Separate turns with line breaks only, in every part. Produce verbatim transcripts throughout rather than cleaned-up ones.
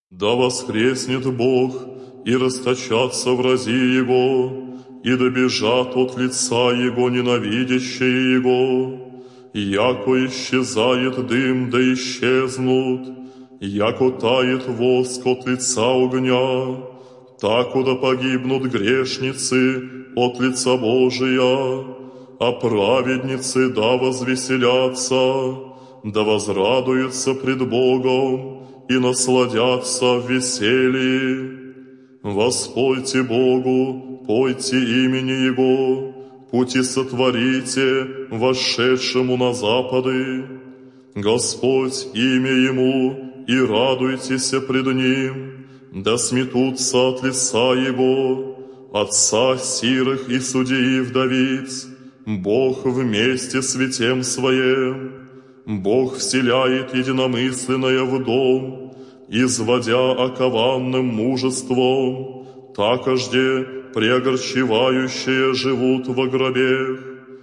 Да воскреснет Бог, и расточатся врази Его, и добежат от лица Его ненавидящие Его. Яко исчезает дым, да исчезнут, яко тает воск от лица огня, тако да погибнут грешницы от лица Божия, а праведницы да возвеселятся, да возрадуются пред Богом и насладятся в веселье. Воспойте Богу, пойте имени Его, пути сотворите вошедшему на запады. Господь имя Ему, и радуйтесь пред Ним, да сметутся от лица Его, Отца сирых и судьи вдовиц, Бог вместе с Витем Своем. Бог вселяет единомысленное в дом, изводя окованным мужеством, такожде преогорчевающие живут во гробе.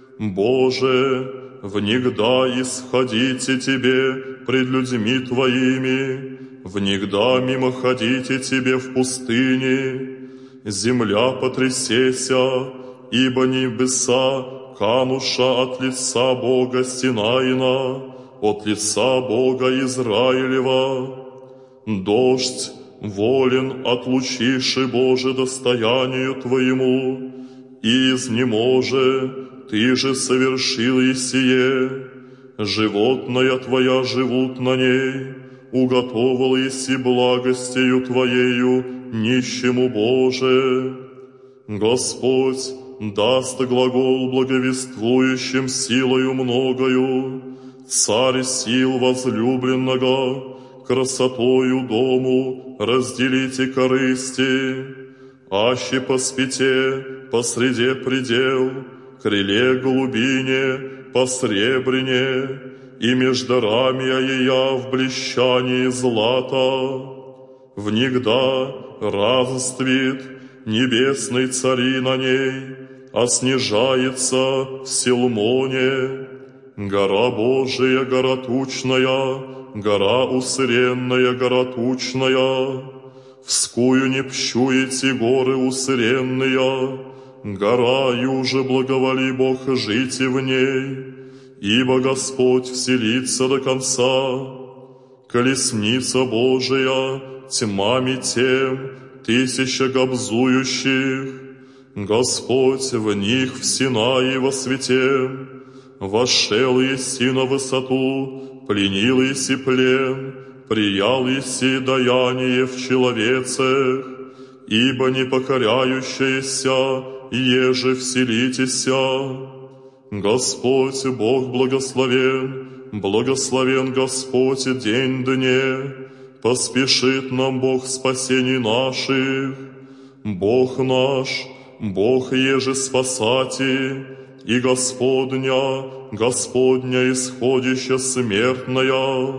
Боже, внегда исходите Тебе пред людьми Твоими, внегда мимо ходите Тебе в пустыне. Земля потрясеся, ибо небеса кануша от лица Бога Синаина, от лица Бога Израилева. Дождь волен отлучиши, Боже, достоянию Твоему, и изнеможе, Ты же совершил и сие. Животная Твоя живут на ней, уготовал еси благостью Твоею нищему, Боже. Господь даст глагол благовествующим силою многою, Царь сил возлюбленного, красотою дому разделите корысти, аще по спите, посреде предел, крыле глубине, посребрене, и между рами ея в блещании злата. Внегда разцвет небесной цари на ней, а снижается в Силмоне. Гора Божия, гора тучная, гора усыренная, гора тучная, вскую не пщуете горы усыренные, гора юже благоволи Бог жите в ней, ибо Господь вселится до конца. Колесница Божия тьмами тем, тысяча гобзующих, Господь в них в Синае во свете, вошел еси на высоту, пленил еси плен, приял еси даяние в человецах, ибо не покоряющаяся, еже вселитеся. Господь Бог благословен, благословен Господь день дне, поспешит нам Бог спасений наших. Бог наш, Бог еже спасати, и Господня, Господня исходища смертная.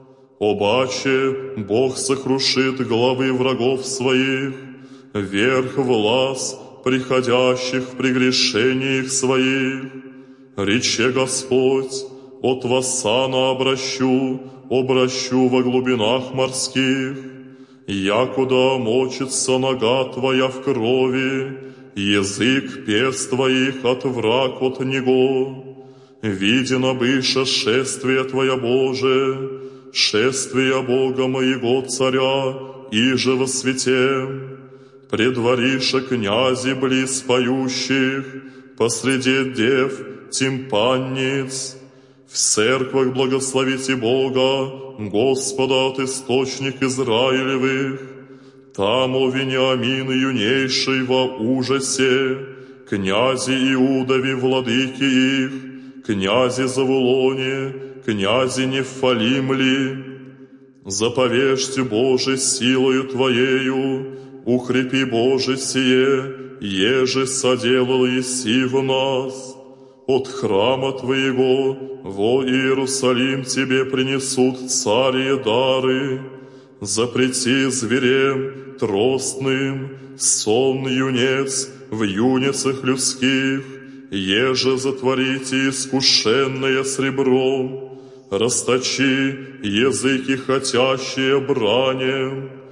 Обаче Бог сокрушит главы врагов своих, верх влас приходящих в прегрешениях своих. Рече Господь, от Вассана обращу, обращу во глубинах морских, якуда мочится нога Твоя в крови, язык перст Твоих от враг от него. Видено быша шествие Твоя, Боже, шествие Бога моего Царя, иже во свете. Предвориша князи близ поющих, посреди дев тимпанниц. В церквах благословите Бога, Господа от источник Израилевых. Там, о Вениамин юнейший во ужасе, князи Иудови владыки их, князи Завулоне, князи Нефалимли. Заповежьте, Боже, силою Твоею, укрепи, Боже, сие, еже соделал еси в нас. От храма Твоего во Иерусалим Тебе принесут цари дары. Запрети зверем тростным, сон юнец в юницах людских, еже затворите искушенное сребром, расточи языки хотящие бранем,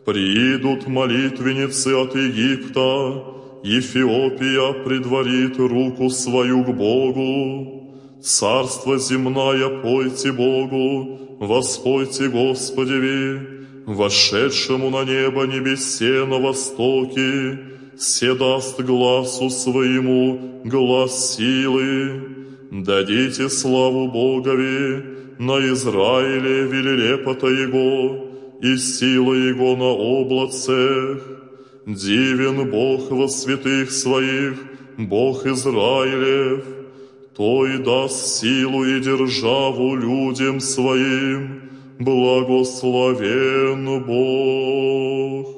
Приидут молитвенницы от Египта, Эфиопия предварит руку свою к Богу. Царство земное пойте Богу, воспойте Господеви, вошедшему на небо небесе на востоке, се даст гласу своему глас силы. Дадите славу Богови, на Израиле велелепота Его, и сила Его на облацах. Дивен Бог во святых Своих, Бог Израилев, Той даст силу и державу людям Своим, благословен Бог.